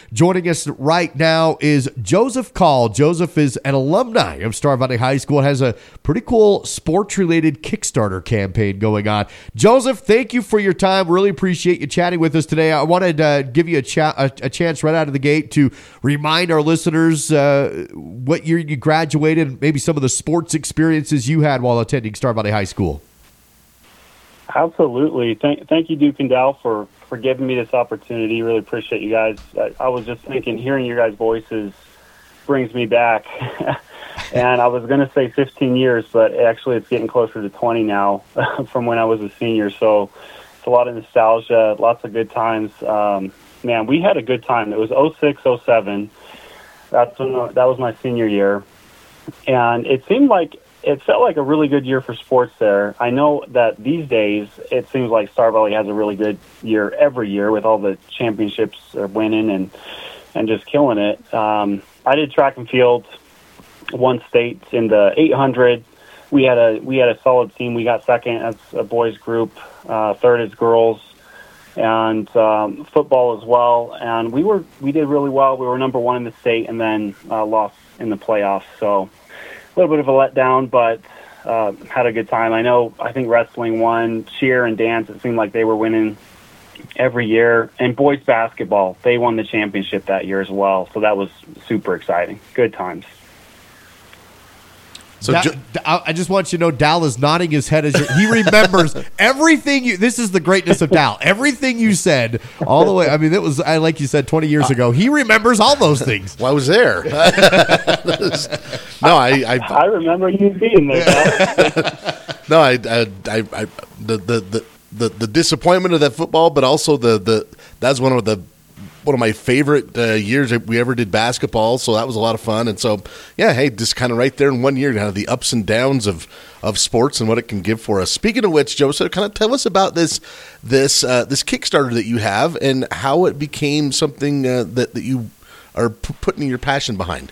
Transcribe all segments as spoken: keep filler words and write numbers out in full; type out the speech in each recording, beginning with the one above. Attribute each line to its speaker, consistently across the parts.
Speaker 1: Joining us right now is Joseph Call. Joseph is an alumni of Star Valley High School and has a pretty cool sports-related Kickstarter campaign going on. Joseph, thank you for your time. Really appreciate you chatting with us today. I wanted to uh, give you a, cha- a, a chance right out of the gate to remind our listeners uh, what year you graduated and maybe some of the sports experiences you had while attending Star Valley High School.
Speaker 2: Absolutely. Thank, thank you, Duke and Dow, for, for giving me this opportunity. Really appreciate you guys. I, I was just thinking, hearing your guys' voices brings me back. And I was going to say fifteen years, but actually it's getting closer to twenty now from when I was a senior. So it's a lot of nostalgia, lots of good times. Um, man, we had a good time. It was oh six, oh seven. That's when, that was my senior year. And it seemed like it felt like a really good year for sports there. I know that these days it seems like Star Valley has a really good year every year with all the championships they're winning and and just killing it. Um, I did track and field, won state in the eight hundred. We had a we had a solid team. We got second as a boys group, uh, third as girls, and um, football as well. And we were we did really well. We were number one in the state, and then uh, lost in the playoffs. So a little bit of a letdown, but uh, had a good time. I know, I think wrestling won, cheer and dance, it seemed like they were winning every year. And boys basketball, they won the championship that year as well. So that was super exciting. Good times.
Speaker 1: So da- ju- I just want you to know Dal is nodding his head as you're, he remembers everything you. This is the greatness of Dal. Everything you said, all the way. I mean, it was I like you said twenty years ago. He remembers all those things.
Speaker 3: Well, I was there. no, I, I.
Speaker 2: I remember you being there.
Speaker 3: no, I, I, I, I the, the, the, the, the disappointment of that football, but also the, the that's one of the. One of my favorite uh, years that we ever did basketball, so that was a lot of fun. And so, yeah, hey, just kind of right there in one year, kind of the ups and downs of, of sports and what it can give for us. Speaking of which, Joseph, kind of tell us about this this uh, this Kickstarter that you have and how it became something uh, that that you are p- putting your passion behind.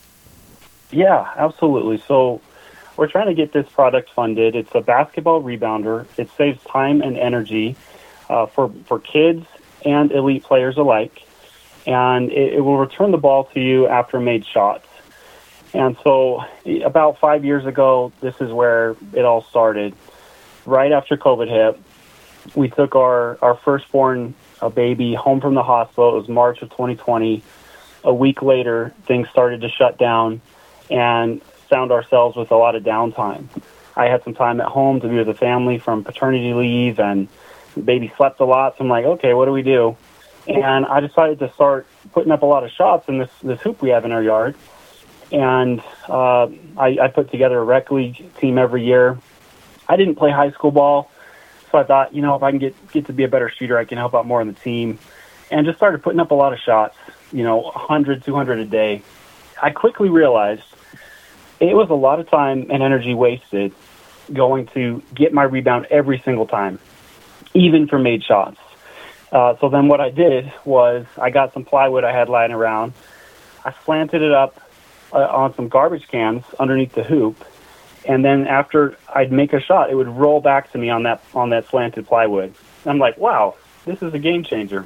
Speaker 2: Yeah, absolutely. So we're trying to get this product funded. It's a basketball rebounder. It saves time and energy uh, for for kids and elite players alike, and it, it will return the ball to you after made shots. And so about five years ago, this is where it all started. Right after COVID hit, we took our, our firstborn a baby home from the hospital. It was March of twenty twenty. A week later, things started to shut down and found ourselves with a lot of downtime. I had some time at home to be with the family from paternity leave, and the baby slept a lot, so I'm like, okay, what do we do? And I decided to start putting up a lot of shots in this, this hoop we have in our yard. And uh, I, I put together a rec league team every year. I didn't play high school ball, so I thought, you know, if I can get, get to be a better shooter, I can help out more on the team. And just started putting up a lot of shots, you know, one hundred, two hundred a day. I quickly realized it was a lot of time and energy wasted going to get my rebound every single time, even for made shots. Uh, so then what I did was I got some plywood I had lying around. I slanted it up uh, on some garbage cans underneath the hoop. And then after I'd make a shot, it would roll back to me on that on that slanted plywood. I'm like, wow, this is a game changer.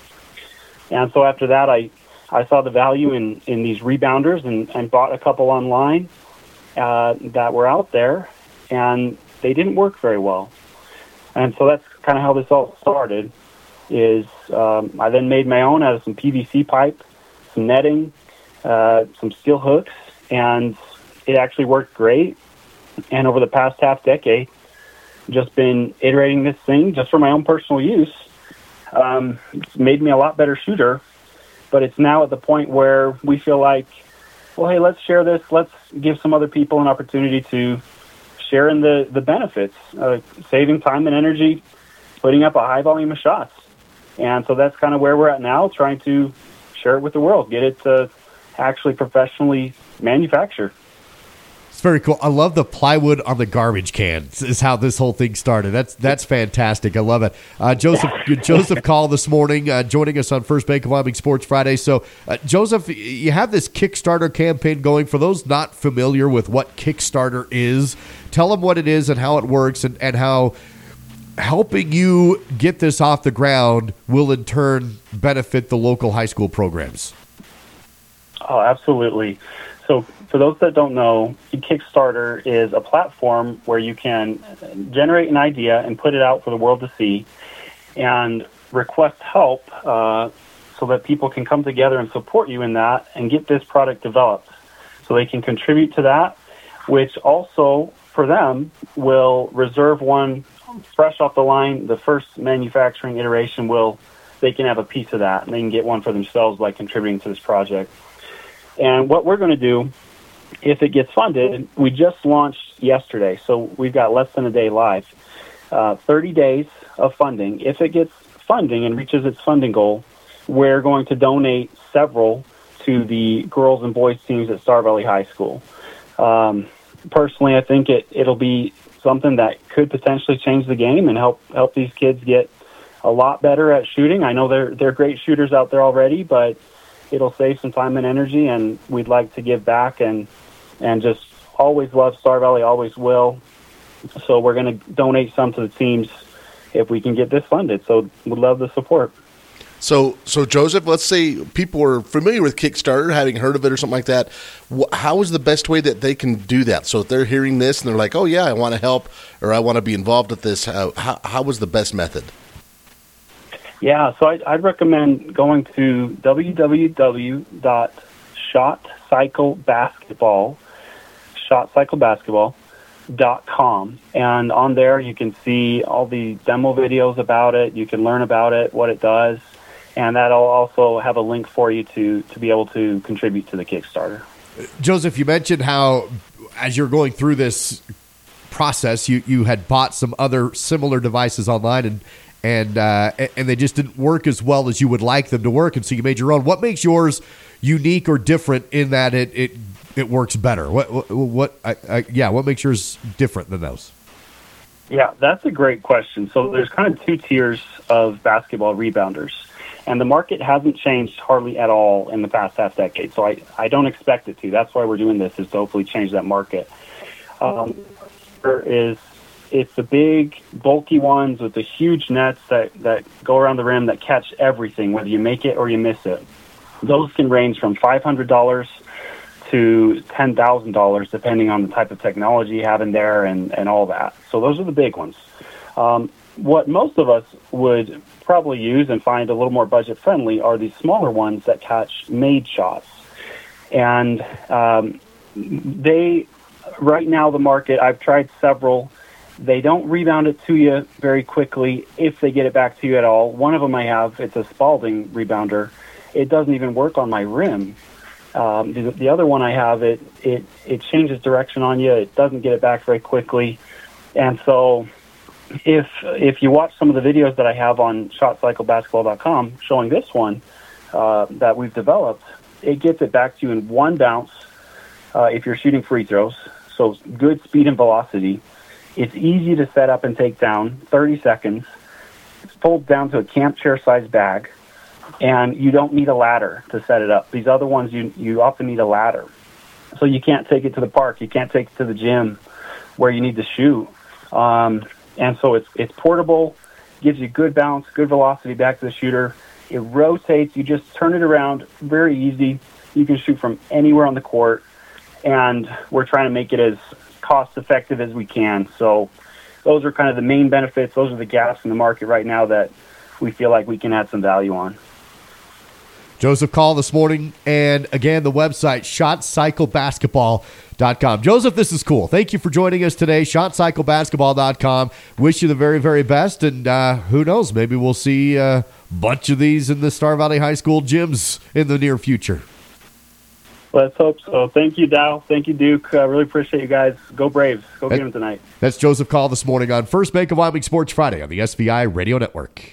Speaker 2: And so after that, I, I saw the value in, in these rebounders and, and bought a couple online uh, that were out there, and they didn't work very well. And so that's kind of how this all started, is um, I then made my own out of some P V C pipe, some netting, uh, some steel hooks, and it actually worked great. And over the past half decade, just been iterating this thing just for my own personal use. Um, it's made me a lot better shooter, but it's now at the point where we feel like, well, hey, let's share this. Let's give some other people an opportunity to share in the, the benefits, uh, saving time and energy, putting up a high volume of shots. And so that's kind of where we're at now, trying to share it with the world, get it to actually professionally manufacture.
Speaker 1: It's very cool. I love the plywood on the garbage can. Is how this whole thing started. That's that's fantastic. I love it. Uh, Joseph Joseph Call this morning, uh, joining us on First Bank of Wyoming Sports Friday. So, uh, Joseph, you have this Kickstarter campaign going. For those not familiar with what Kickstarter is, tell them what it is and how it works, and, and how helping you get this off the ground will in turn benefit the local high school programs.
Speaker 2: Oh, absolutely. So for those that don't know, Kickstarter is a platform where you can generate an idea and put it out for the world to see and request help uh, so that people can come together and support you in that and get this product developed. So they can contribute to that, which also for them will reserve one fresh off the line. The first manufacturing iteration will, they can have a piece of that and they can get one for themselves by contributing to this project. And what we're going to do, if it gets funded, we just launched yesterday, so we've got less than a day live. Uh, thirty days of funding. If it gets funding and reaches its funding goal, we're going to donate several to the girls and boys teams at Star Valley High School. Um, personally, I think it, it'll be something that could potentially change the game and help help these kids get a lot better at shooting. I know they're they're great shooters out there already, but it'll save some time and energy, and we'd like to give back and and just always love Star Valley, always will. So we're going to donate some to the teams if we can get this funded. So we'd love the support.
Speaker 3: So, so Joseph, let's say people are familiar with Kickstarter, having heard of it or something like that. How is the best way that they can do that? So if they're hearing this and they're like, oh, yeah, I want to help or I want to be involved with this, how, how, how is the best method?
Speaker 2: Yeah, so I'd, I'd recommend going to w w w dot shot cycle basketball, shot cycle basketball dot com, and on there you can see all the demo videos about it. You can learn about it, what it does, and that'll also have a link for you to, to be able to contribute to the Kickstarter.
Speaker 1: Joseph, you mentioned how as you're going through this process, you, you had bought some other similar devices online and and uh, and they just didn't work as well as you would like them to work, and so you made your own. What makes yours unique or different in that it it, it works better? What what, what I, I, yeah, what makes yours different than those?
Speaker 2: Yeah, that's a great question. So there's kind of two tiers of basketball rebounders, and the market hasn't changed hardly at all in the past half decade. So I, I don't expect it to. That's why we're doing this, is to hopefully change that market. Um, there is It's the big, bulky ones with the huge nets that, that go around the rim that catch everything, whether you make it or you miss it. Those can range from five hundred dollars to ten thousand dollars, depending on the type of technology you have in there and, and all that. So those are the big ones. Um, what most of us would probably use and find a little more budget-friendly are these smaller ones that catch made shots. And um, they, right now, the market, I've tried several. They don't rebound it to you very quickly if they get it back to you at all. One of them I have, it's a Spalding rebounder. It doesn't even work on my rim. Um, the, the other one I have, it, it it changes direction on you. It doesn't get it back very quickly. And so if if you watch some of the videos that I have on shot cycle basketball dot com showing this one uh, that we've developed, it gets it back to you in one bounce uh, if you're shooting free throws. So good speed and velocity. It's easy to set up and take down, thirty seconds. It's pulled down to a camp chair-sized bag, and you don't need a ladder to set it up. These other ones, you, you often need a ladder. So you can't take it to the park. You can't take it to the gym where you need to shoot. Um, and so it's it's portable, gives you good bounce, good velocity back to the shooter. It rotates. You just turn it around, very easy. You can shoot from anywhere on the court, and we're trying to make it as cost-effective as we can. So those are kind of the main benefits. Those are the gaps in the market right now that we feel like we can add some value on.
Speaker 1: Joseph Call this morning, and again, the website, shot cycle basketball dot com. Joseph, this is cool. Thank you for joining us today, shot cycle basketball dot com. Wish you the very, very best, and uh, who knows, maybe we'll see a bunch of these in the Star Valley High School gyms in the near future.
Speaker 2: Let's hope so. Thank you, Dow. Thank you, Duke. I uh, really appreciate you guys. Go Braves. Go get them tonight.
Speaker 1: That's Joseph Call this morning on First Bank of Wyoming Sports Friday on the S V I Radio Network.